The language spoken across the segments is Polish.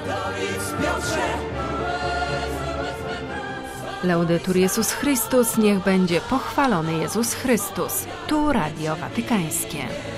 Laudetur Jezus Chrystus, niech będzie pochwalony Jezus Chrystus. Tu Radio Watykańskie.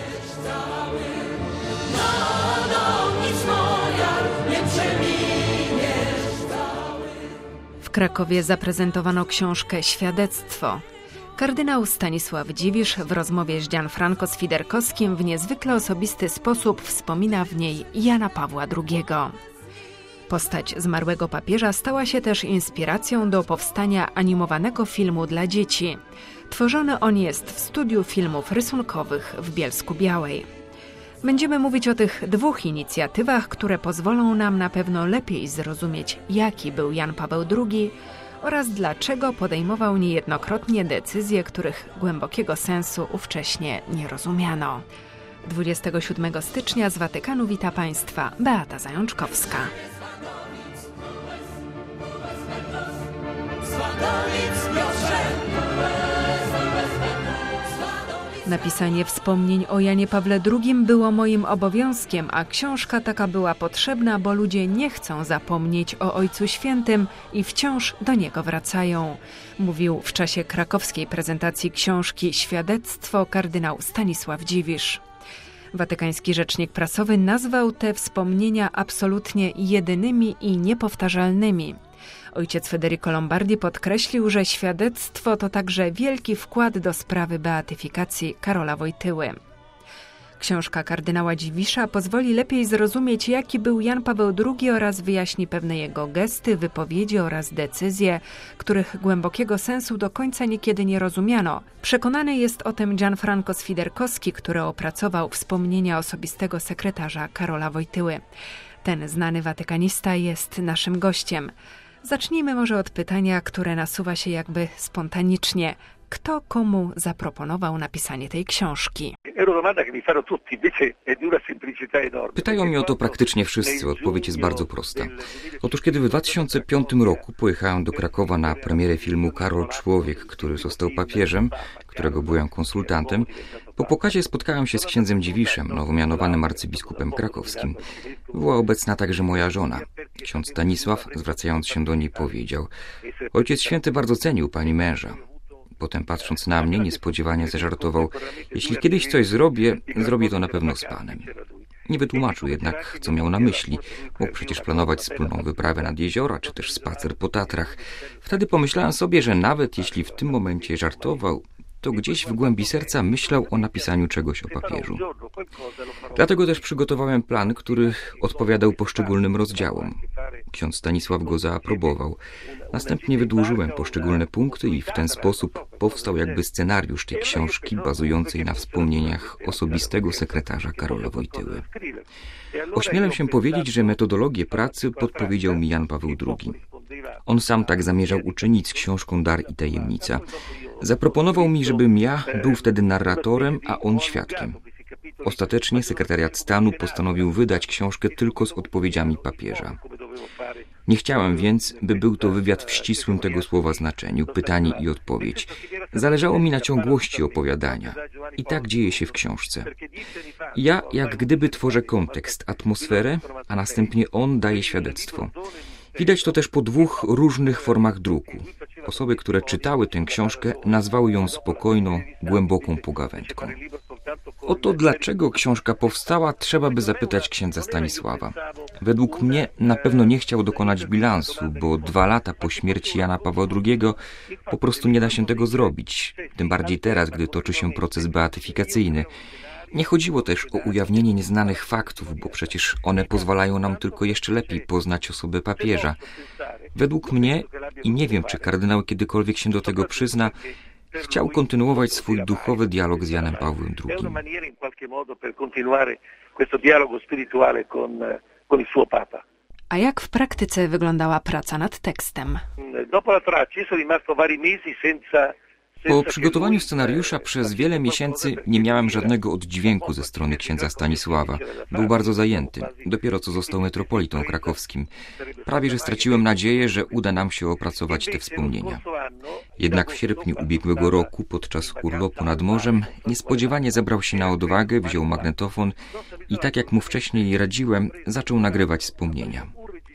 W Krakowie zaprezentowano książkę Świadectwo. Kardynał Stanisław Dziwisz w rozmowie z Gianfranco Sfiderkowskim w niezwykle osobisty sposób wspomina w niej Jana Pawła II. Postać zmarłego papieża stała się też inspiracją do powstania animowanego filmu dla dzieci. Tworzony on jest w studiu filmów rysunkowych w Bielsku-Białej. Będziemy mówić o tych dwóch inicjatywach, które pozwolą nam na pewno lepiej zrozumieć, jaki był Jan Paweł II oraz dlaczego podejmował niejednokrotnie decyzje, których głębokiego sensu ówcześnie nie rozumiano. 27 stycznia z Watykanu wita Państwa Beata Zajączkowska. Napisanie wspomnień o Janie Pawle II było moim obowiązkiem, a książka taka była potrzebna, bo ludzie nie chcą zapomnieć o Ojcu Świętym i wciąż do niego wracają, mówił w czasie krakowskiej prezentacji książki Świadectwo kardynał Stanisław Dziwisz. Watykański rzecznik prasowy nazwał te wspomnienia absolutnie jedynymi i niepowtarzalnymi. Ojciec Federico Lombardi podkreślił, że świadectwo to także wielki wkład do sprawy beatyfikacji Karola Wojtyły. Książka kardynała Dziwisza pozwoli lepiej zrozumieć, jaki był Jan Paweł II oraz wyjaśni pewne jego gesty, wypowiedzi oraz decyzje, których głębokiego sensu do końca niekiedy nie rozumiano. Przekonany jest o tym Gianfranco Sfiderkowski, który opracował wspomnienia osobistego sekretarza Karola Wojtyły. Ten znany watykanista jest naszym gościem. Zacznijmy może od pytania, które nasuwa się jakby spontanicznie. Kto komu zaproponował napisanie tej książki? Pytają mnie o to praktycznie wszyscy. Odpowiedź jest bardzo prosta. Otóż kiedy w 2005 roku pojechałem do Krakowa na premierę filmu Karol Człowiek, który został papieżem, którego byłem konsultantem, po pokazie spotkałem się z księdzem Dziwiszem, nowo mianowanym arcybiskupem krakowskim. Była obecna także moja żona. Ksiądz Stanisław, zwracając się do niej, powiedział: Ojciec Święty bardzo cenił pani męża. Potem, patrząc na mnie, niespodziewanie zażartował: jeśli kiedyś coś zrobię to na pewno z panem. Nie wytłumaczył jednak, co miał na myśli. Mógł przecież planować wspólną wyprawę nad jeziora, czy też spacer po Tatrach. Wtedy pomyślałem sobie, że nawet jeśli w tym momencie żartował, to gdzieś w głębi serca myślał o napisaniu czegoś o papieżu. Dlatego też przygotowałem plan, który odpowiadał poszczególnym rozdziałom. Ksiądz Stanisław go zaaprobował. Następnie wydłużyłem poszczególne punkty i w ten sposób powstał jakby scenariusz tej książki bazującej na wspomnieniach osobistego sekretarza Karola Wojtyły. Ośmielę się powiedzieć, że metodologię pracy podpowiedział mi Jan Paweł II. On sam tak zamierzał uczynić z książką Dar i Tajemnica. Zaproponował mi, żebym ja był wtedy narratorem, a on świadkiem. Ostatecznie sekretariat stanu postanowił wydać książkę tylko z odpowiedziami papieża. Nie chciałem więc, by był to wywiad w ścisłym tego słowa znaczeniu, pytanie i odpowiedź. Zależało mi na ciągłości opowiadania. I tak dzieje się w książce. Ja jak gdyby tworzę kontekst, atmosferę, a następnie on daje świadectwo. Widać to też po dwóch różnych formach druku. Osoby, które czytały tę książkę, nazwały ją spokojną, głęboką pogawędką. O to, dlaczego książka powstała, trzeba by zapytać księdza Stanisława. Według mnie na pewno nie chciał dokonać bilansu, bo 2 lata po śmierci Jana Pawła II po prostu nie da się tego zrobić. Tym bardziej teraz, gdy toczy się proces beatyfikacyjny. Nie chodziło też o ujawnienie nieznanych faktów, bo przecież one pozwalają nam tylko jeszcze lepiej poznać osobę papieża. Według mnie, i nie wiem, czy kardynał kiedykolwiek się do tego przyzna, chciał kontynuować swój duchowy dialog z Janem Pawłem II. A jak w praktyce wyglądała praca nad tekstem? Po przygotowaniu scenariusza przez wiele miesięcy nie miałem żadnego oddźwięku ze strony księdza Stanisława. Był bardzo zajęty. Dopiero co został metropolitą krakowskim. Prawie że straciłem nadzieję, że uda nam się opracować te wspomnienia. Jednak w sierpniu ubiegłego roku, podczas urlopu nad morzem, niespodziewanie zebrał się na odwagę, wziął magnetofon i tak jak mu wcześniej radziłem, zaczął nagrywać wspomnienia.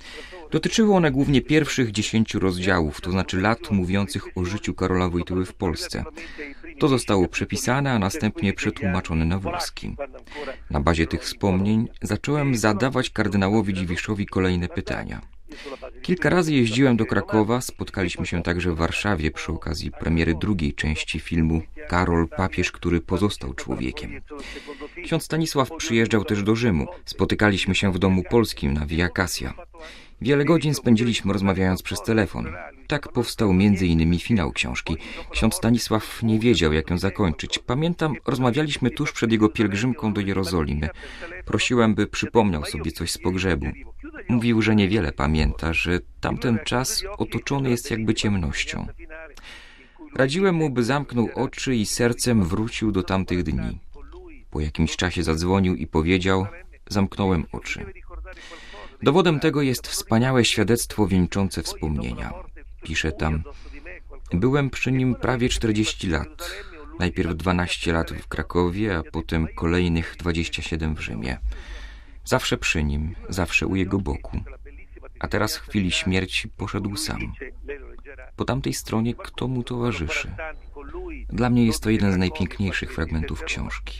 Dotyczyły one głównie pierwszych 10 rozdziałów, to znaczy lat mówiących o życiu Karola Wojtyły w Polsce. To zostało przepisane, a następnie przetłumaczone na włoski. Na bazie tych wspomnień zacząłem zadawać kardynałowi Dziwiszowi kolejne pytania. Kilka razy jeździłem do Krakowa, spotkaliśmy się także w Warszawie przy okazji premiery drugiej części filmu Karol, papież, który pozostał człowiekiem. Ksiądz Stanisław przyjeżdżał też do Rzymu. Spotykaliśmy się w Domu Polskim na Via Cassia. Wiele godzin spędziliśmy rozmawiając przez telefon. Tak powstał m.in. finał książki. Ksiądz Stanisław nie wiedział, jak ją zakończyć. Pamiętam, rozmawialiśmy tuż przed jego pielgrzymką do Jerozolimy. Prosiłem, by przypomniał sobie coś z pogrzebu. Mówił, że niewiele pamięta, że tamten czas otoczony jest jakby ciemnością. Radziłem mu, by zamknął oczy i sercem wrócił do tamtych dni. Po jakimś czasie zadzwonił i powiedział: zamknąłem oczy. Dowodem tego jest wspaniałe świadectwo wieńczące wspomnienia. Pisze tam: byłem przy nim prawie 40 lat. Najpierw 12 lat w Krakowie, a potem kolejnych 27 w Rzymie. Zawsze przy nim, zawsze u jego boku. A teraz w chwili śmierci poszedł sam. Po tamtej stronie kto mu towarzyszy? Dla mnie jest to jeden z najpiękniejszych fragmentów książki.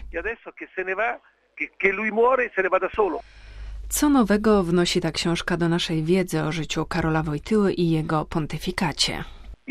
Co nowego wnosi ta książka do naszej wiedzy o życiu Karola Wojtyły i jego pontyfikacie?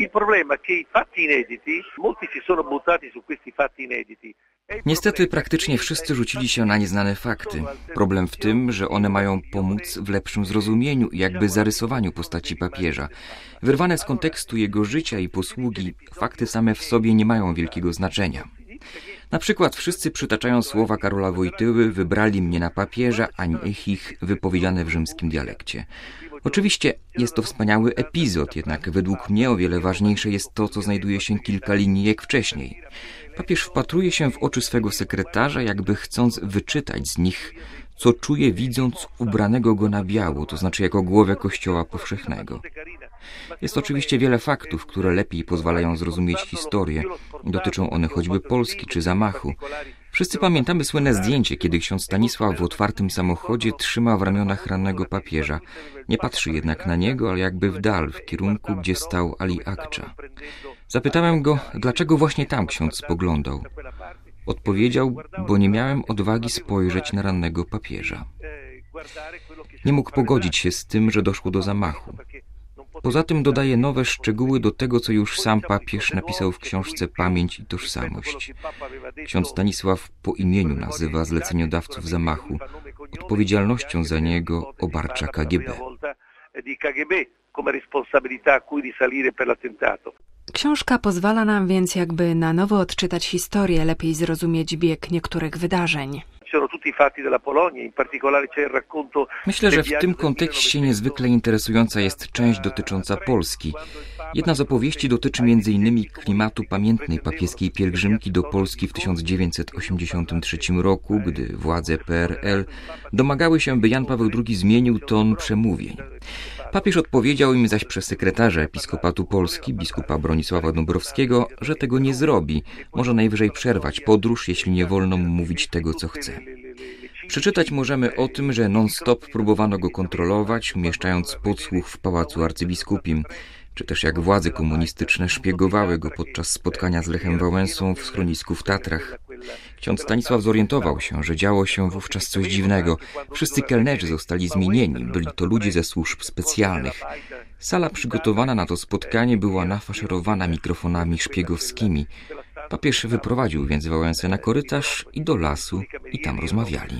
Niestety praktycznie wszyscy rzucili się na nieznane fakty. Problem w tym, że one mają pomóc w lepszym zrozumieniu i jakby zarysowaniu postaci papieża. Wyrwane z kontekstu jego życia i posługi, fakty same w sobie nie mają wielkiego znaczenia. Na przykład wszyscy przytaczają słowa Karola Wojtyły: wybrali mnie na papieża, a niech ich, wypowiedziane w rzymskim dialekcie. Oczywiście jest to wspaniały epizod, jednak według mnie o wiele ważniejsze jest to, co znajduje się kilka linijek wcześniej. Papież wpatruje się w oczy swego sekretarza, jakby chcąc wyczytać z nich, co czuje, widząc ubranego go na biało, to znaczy jako głowę Kościoła powszechnego. Jest oczywiście wiele faktów, które lepiej pozwalają zrozumieć historię. Dotyczą one choćby Polski czy zamachu. Wszyscy pamiętamy słynne zdjęcie, kiedy ksiądz Stanisław w otwartym samochodzie trzyma w ramionach rannego papieża. Nie patrzy jednak na niego, ale jakby w dal, w kierunku, gdzie stał Ali Akcza. Zapytałem go, dlaczego właśnie tam ksiądz spoglądał. Odpowiedział: bo nie miałem odwagi spojrzeć na rannego papieża. Nie mógł pogodzić się z tym, że doszło do zamachu. Poza tym dodaje nowe szczegóły do tego, co już sam papież napisał w książce Pamięć i tożsamość. Ksiądz Stanisław po imieniu nazywa zleceniodawców zamachu. Odpowiedzialnością za niego obarcza KGB. Książka pozwala nam więc jakby na nowo odczytać historię, lepiej zrozumieć bieg niektórych wydarzeń. Myślę, że w tym kontekście niezwykle interesująca jest część dotycząca Polski. Jedna z opowieści dotyczy m.in. klimatu pamiętnej papieskiej pielgrzymki do Polski w 1983 roku, gdy władze PRL domagały się, by Jan Paweł II zmienił ton przemówień. Papież odpowiedział im zaś przez sekretarza Episkopatu Polski, biskupa Bronisława Dąbrowskiego, że tego nie zrobi. Może najwyżej przerwać podróż, jeśli nie wolno mu mówić tego, co chce. Przeczytać możemy o tym, że non-stop próbowano go kontrolować, umieszczając podsłuch w Pałacu Arcybiskupim, czy też jak władze komunistyczne szpiegowały go podczas spotkania z Lechem Wałęsą w schronisku w Tatrach. Ksiądz Stanisław zorientował się, że działo się wówczas coś dziwnego. Wszyscy kelnerzy zostali zmienieni, byli to ludzie ze służb specjalnych. Sala przygotowana na to spotkanie była nafaszerowana mikrofonami szpiegowskimi. Papież wyprowadził więc Wałęsę na korytarz i do lasu i tam rozmawiali.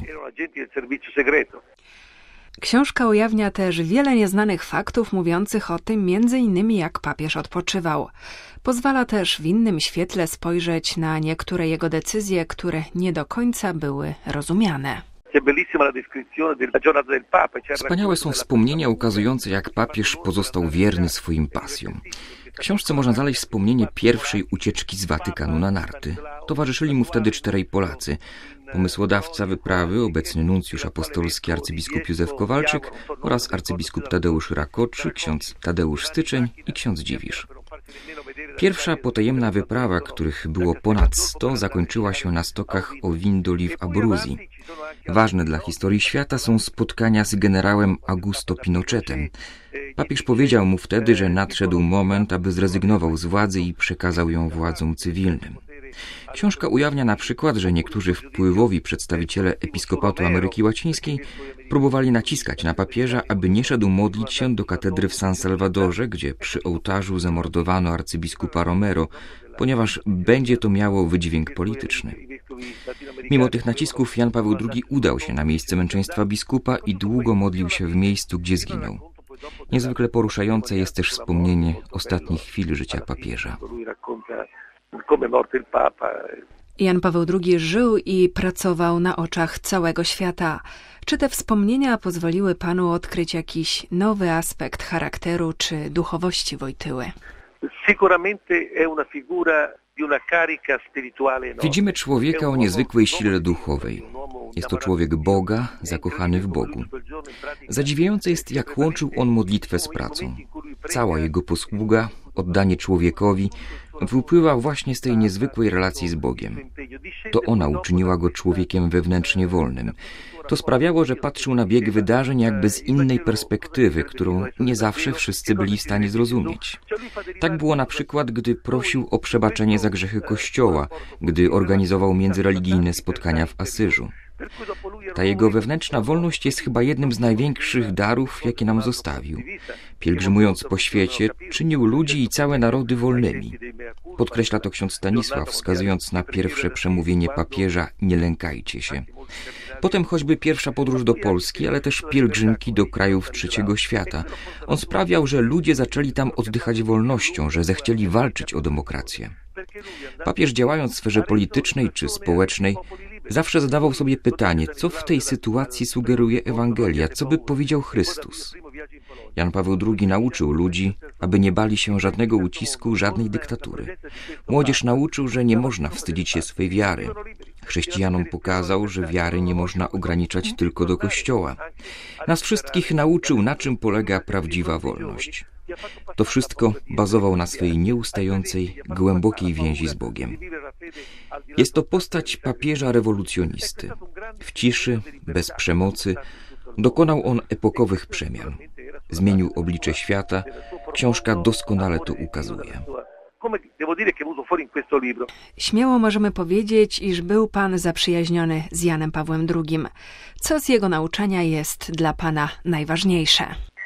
Książka ujawnia też wiele nieznanych faktów mówiących o tym, m.in. jak papież odpoczywał. Pozwala też w innym świetle spojrzeć na niektóre jego decyzje, które nie do końca były rozumiane. Wspaniałe są wspomnienia ukazujące, jak papież pozostał wierny swoim pasjom. W książce można znaleźć wspomnienie pierwszej ucieczki z Watykanu na narty. Towarzyszyli mu wtedy 4 Polacy. Pomysłodawca wyprawy, obecny nuncjusz apostolski arcybiskup Józef Kowalczyk oraz arcybiskup Tadeusz Rakoczy, ksiądz Tadeusz Styczeń i ksiądz Dziwisz. Pierwsza potajemna wyprawa, których było ponad 100, zakończyła się na stokach Ovindo w Abruzji. Ważne dla historii świata są spotkania z generałem Augusto Pinochetem. Papież powiedział mu wtedy, że nadszedł moment, aby zrezygnował z władzy i przekazał ją władzom cywilnym. Książka ujawnia na przykład, że niektórzy wpływowi przedstawiciele Episkopatu Ameryki Łacińskiej próbowali naciskać na papieża, aby nie szedł modlić się do katedry w San Salvadorze, gdzie przy ołtarzu zamordowano arcybiskupa Romero, ponieważ będzie to miało wydźwięk polityczny. Mimo tych nacisków Jan Paweł II udał się na miejsce męczeństwa biskupa i długo modlił się w miejscu, gdzie zginął. Niezwykle poruszające jest też wspomnienie ostatnich chwil życia papieża. Jan Paweł II żył i pracował na oczach całego świata. Czy te wspomnienia pozwoliły panu odkryć jakiś nowy aspekt charakteru czy duchowości Wojtyły? Widzimy człowieka o niezwykłej sile duchowej. Jest to człowiek Boga, zakochany w Bogu. Zadziwiające jest, jak łączył on modlitwę z pracą. Cała jego posługa, oddanie człowiekowi, wypływa właśnie z tej niezwykłej relacji z Bogiem. To ona uczyniła go człowiekiem wewnętrznie wolnym. To sprawiało, że patrzył na bieg wydarzeń jakby z innej perspektywy, którą nie zawsze wszyscy byli w stanie zrozumieć. Tak było na przykład, gdy prosił o przebaczenie za grzechy Kościoła, gdy organizował międzyreligijne spotkania w Asyżu. Ta jego wewnętrzna wolność jest chyba jednym z największych darów, jakie nam zostawił. Pielgrzymując po świecie, czynił ludzi i całe narody wolnymi. Podkreśla to ksiądz Stanisław, wskazując na pierwsze przemówienie papieża „Nie lękajcie się”. Potem choćby pierwsza podróż do Polski, ale też pielgrzymki do krajów trzeciego świata. On sprawiał, że ludzie zaczęli tam oddychać wolnością, że zechcieli walczyć o demokrację. Papież, działając w sferze politycznej czy społecznej, zawsze zadawał sobie pytanie, co w tej sytuacji sugeruje Ewangelia, co by powiedział Chrystus. Jan Paweł II nauczył ludzi, aby nie bali się żadnego ucisku, żadnej dyktatury. Młodzież nauczył, że nie można wstydzić się swej wiary. Chrześcijanom pokazał, że wiary nie można ograniczać tylko do Kościoła. Nas wszystkich nauczył, na czym polega prawdziwa wolność. To wszystko bazował na swej nieustającej, głębokiej więzi z Bogiem. Jest to postać papieża rewolucjonisty. W ciszy, bez przemocy, dokonał on epokowych przemian. Zmienił oblicze świata. Książka doskonale to ukazuje. Śmiało możemy powiedzieć, iż był pan zaprzyjaźniony z Janem Pawłem II. Co z jego nauczania jest dla pana najważniejsze?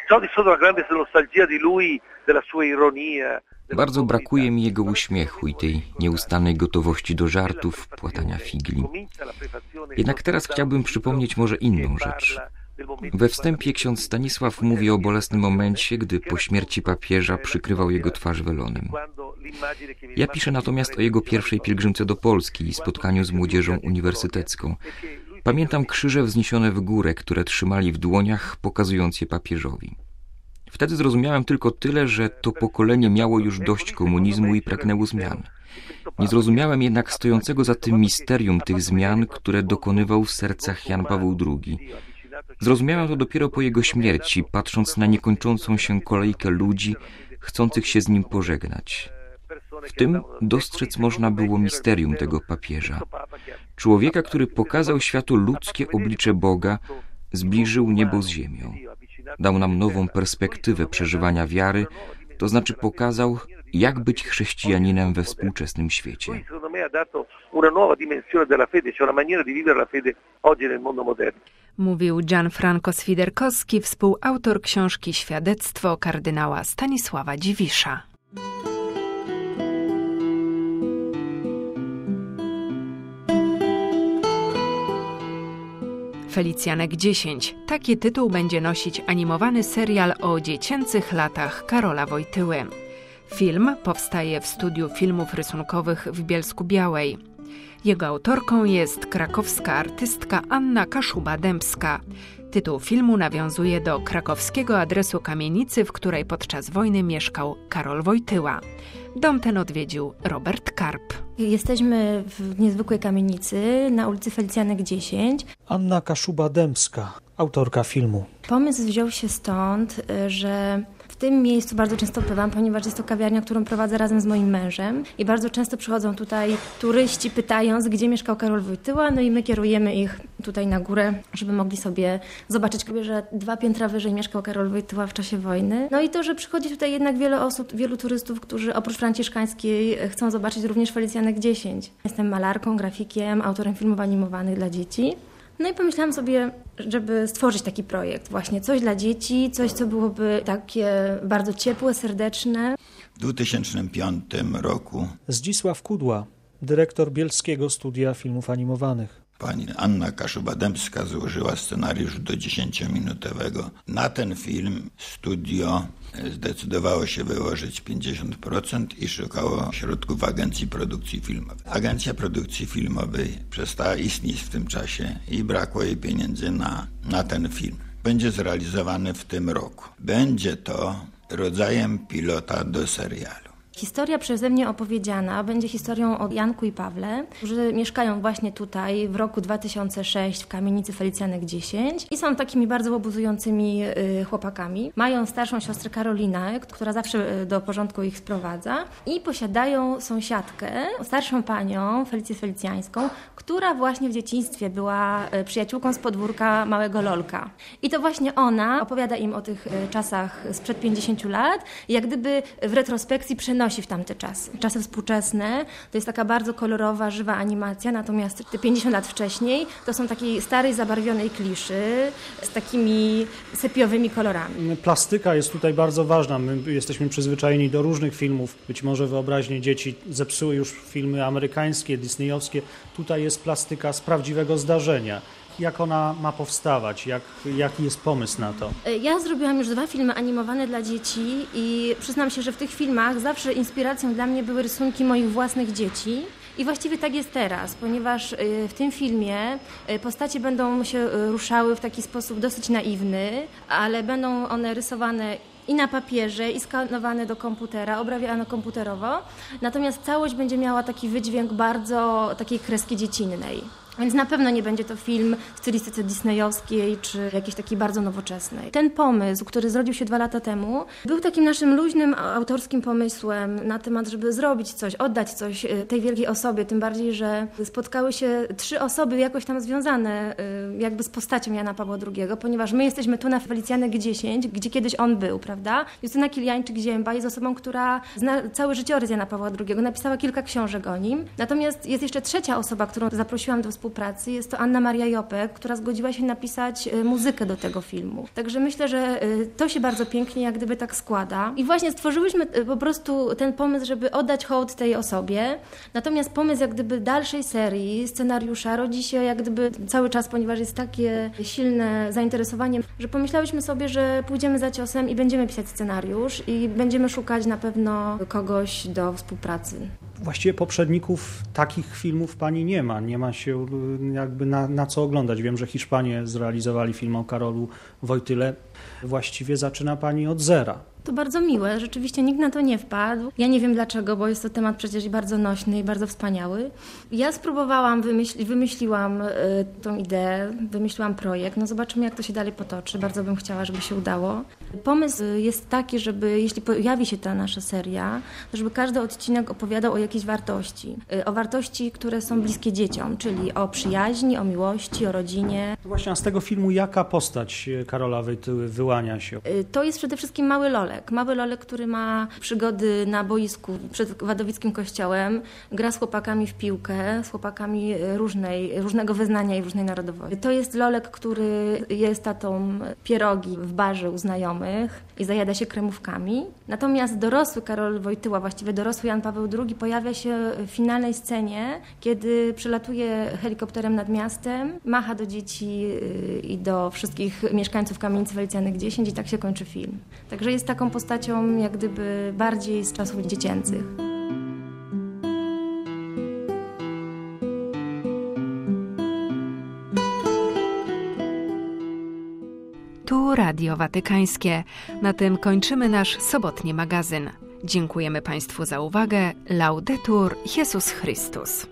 Bardzo brakuje mi jego uśmiechu i tej nieustannej gotowości do żartów, płatania figli. Jednak teraz chciałbym przypomnieć może inną rzecz. We wstępie ksiądz Stanisław mówi o bolesnym momencie, gdy po śmierci papieża przykrywał jego twarz welonem. Ja piszę natomiast o jego pierwszej pielgrzymce do Polski i spotkaniu z młodzieżą uniwersytecką. Pamiętam krzyże wzniesione w górę, które trzymali w dłoniach, pokazując je papieżowi. Wtedy zrozumiałem tylko tyle, że to pokolenie miało już dość komunizmu i pragnęło zmian. Nie zrozumiałem jednak stojącego za tym misterium tych zmian, które dokonywał w sercach Jan Paweł II. Zrozumiałem to dopiero po jego śmierci, patrząc na niekończącą się kolejkę ludzi, chcących się z nim pożegnać. W tym dostrzec można było misterium tego papieża. Człowieka, który pokazał światu ludzkie oblicze Boga, zbliżył niebo z ziemią. Dał nam nową perspektywę przeżywania wiary, to znaczy pokazał, jak być chrześcijaninem we współczesnym świecie. Mówił Gianfranco Swiderkowski, współautor książki Świadectwo kardynała Stanisława Dziwisza. Felicjanek 10. Taki tytuł będzie nosić animowany serial o dziecięcych latach Karola Wojtyły. Film powstaje w Studiu Filmów Rysunkowych w Bielsku-Białej. Jego autorką jest krakowska artystka Anna Kaszuba-Dębska. Tytuł filmu nawiązuje do krakowskiego adresu kamienicy, w której podczas wojny mieszkał Karol Wojtyła. Dom ten odwiedził Robert Karp. Jesteśmy w niezwykłej kamienicy na ulicy Felicjanek 10. Anna Kaszuba-Dębska, autorka filmu. Pomysł wziął się stąd, że w tym miejscu bardzo często bywam, ponieważ jest to kawiarnia, którą prowadzę razem z moim mężem i bardzo często przychodzą tutaj turyści pytając, gdzie mieszkał Karol Wojtyła, no i my kierujemy ich tutaj na górę, żeby mogli sobie zobaczyć, że 2 piętra wyżej mieszkał Karol Wojtyła w czasie wojny. No i to, że przychodzi tutaj jednak wiele osób, wielu turystów, którzy oprócz Franciszkańskiej chcą zobaczyć również Felicjanek 10. Jestem malarką, grafikiem, autorem filmów animowanych dla dzieci. No i pomyślałam sobie, żeby stworzyć taki projekt, właśnie coś dla dzieci, coś, co byłoby takie bardzo ciepłe, serdeczne. W 2005 roku Zdzisław Kudła, dyrektor Bielskiego Studia Filmów Animowanych. pani Anna Kaszuba-Dębska złożyła scenariusz do 10-minutowego. Na ten film studio zdecydowało się wyłożyć 50% i szukało środków w Agencji Produkcji Filmowej. Agencja Produkcji Filmowej przestała istnieć w tym czasie i brakło jej pieniędzy na ten film. Będzie zrealizowany w tym roku. Będzie to rodzajem pilota do serialu. Historia przeze mnie opowiedziana będzie historią o Janku i Pawle, którzy mieszkają właśnie tutaj w roku 2006 w kamienicy Felicjanek 10 i są takimi bardzo obowiązującymi chłopakami. Mają starszą siostrę Karolinę, która zawsze do porządku ich sprowadza i posiadają sąsiadkę, starszą panią, Felicję Felicjańską, która właśnie w dzieciństwie była przyjaciółką z podwórka małego Lolka. I to właśnie ona opowiada im o tych czasach sprzed 50 lat i jak gdyby w retrospekcji przenosi w tamte czasy. Czasy współczesne to jest taka bardzo kolorowa, żywa animacja, natomiast te 50 lat wcześniej to są takiej starej, zabarwionej kliszy z takimi sepiowymi kolorami. Plastyka jest tutaj bardzo ważna. My jesteśmy przyzwyczajeni do różnych filmów. Być może wyobraźnię dzieci zepsuły już filmy amerykańskie, disneyowskie. Tutaj jest plastyka z prawdziwego zdarzenia. Jak ona ma powstawać? Jaki jest pomysł na to? Ja zrobiłam już 2 filmy animowane dla dzieci i przyznam się, że w tych filmach zawsze inspiracją dla mnie były rysunki moich własnych dzieci. I właściwie tak jest teraz, ponieważ w tym filmie postacie będą się ruszały w taki sposób dosyć naiwny, ale będą one rysowane i na papierze, i skanowane do komputera, obrabiane komputerowo. Natomiast całość będzie miała taki wydźwięk bardzo takiej kreski dziecinnej. Więc na pewno nie będzie to film w stylistyce disneyowskiej czy jakiejś takiej bardzo nowoczesnej. Ten pomysł, który zrodził się 2 lata temu, był takim naszym luźnym, autorskim pomysłem na temat, żeby zrobić coś, oddać coś tej wielkiej osobie, tym bardziej, że spotkały się 3 osoby jakoś tam związane jakby z postacią Jana Pawła II, ponieważ my jesteśmy tu na Felicjanek 10, gdzie kiedyś on był, prawda? Justyna Kiliańczyk-Zięba jest osobą, która zna cały życiorys Jana Pawła II, napisała kilka książek o nim. Natomiast jest jeszcze 3. osoba, którą zaprosiłam do współpracy. Jest to Anna Maria Jopek, która zgodziła się napisać muzykę do tego filmu. Także myślę, że to się bardzo pięknie jak gdyby tak składa. I właśnie stworzyłyśmy po prostu ten pomysł, żeby oddać hołd tej osobie. Natomiast pomysł jak gdyby dalszej serii, scenariusza rodzi się jak gdyby cały czas, ponieważ jest takie silne zainteresowanie, że pomyślałyśmy sobie, że pójdziemy za ciosem i będziemy pisać scenariusz i będziemy szukać na pewno kogoś do współpracy. Właściwie poprzedników takich filmów pani nie ma. Nie ma się jakby na co oglądać. Wiem, że Hiszpanie zrealizowali film o Karolu Wojtyle. Właściwie zaczyna pani od zera. To bardzo miłe, rzeczywiście nikt na to nie wpadł. Ja nie wiem dlaczego, bo jest to temat przecież bardzo nośny i bardzo wspaniały. Ja spróbowałam, wymyśliłam tą ideę, wymyśliłam projekt. No zobaczymy, jak to się dalej potoczy. Bardzo bym chciała, żeby się udało. Pomysł jest taki, żeby jeśli pojawi się ta nasza seria, to żeby każdy odcinek opowiadał o jakiejś wartości. O wartości, które są bliskie dzieciom, czyli o przyjaźni, o miłości, o rodzinie. Właśnie, a z tego filmu jaka postać Karola Wojtyły wyłania się? To jest przede wszystkim mały Lolek. Mały Lolek, który ma przygody na boisku przed Wadowickim kościołem, gra z chłopakami w piłkę, z chłopakami różnego wyznania i różnej narodowości. To jest Lolek, który jest tatą pierogi w barze u znajomych i zajada się kremówkami. Natomiast dorosły Karol Wojtyła, właściwie dorosły Jan Paweł II pojawia się w finalnej scenie, kiedy przelatuje helikopterem nad miastem, macha do dzieci i do wszystkich mieszkańców kamienicy Felicjanek 10 i tak się kończy film. Także jest taką postacią jak gdyby bardziej z czasów dziecięcych. Tu Radio Watykańskie. Na tym kończymy nasz sobotni magazyn. Dziękujemy Państwu za uwagę. Laudetur Jesus Chrystus.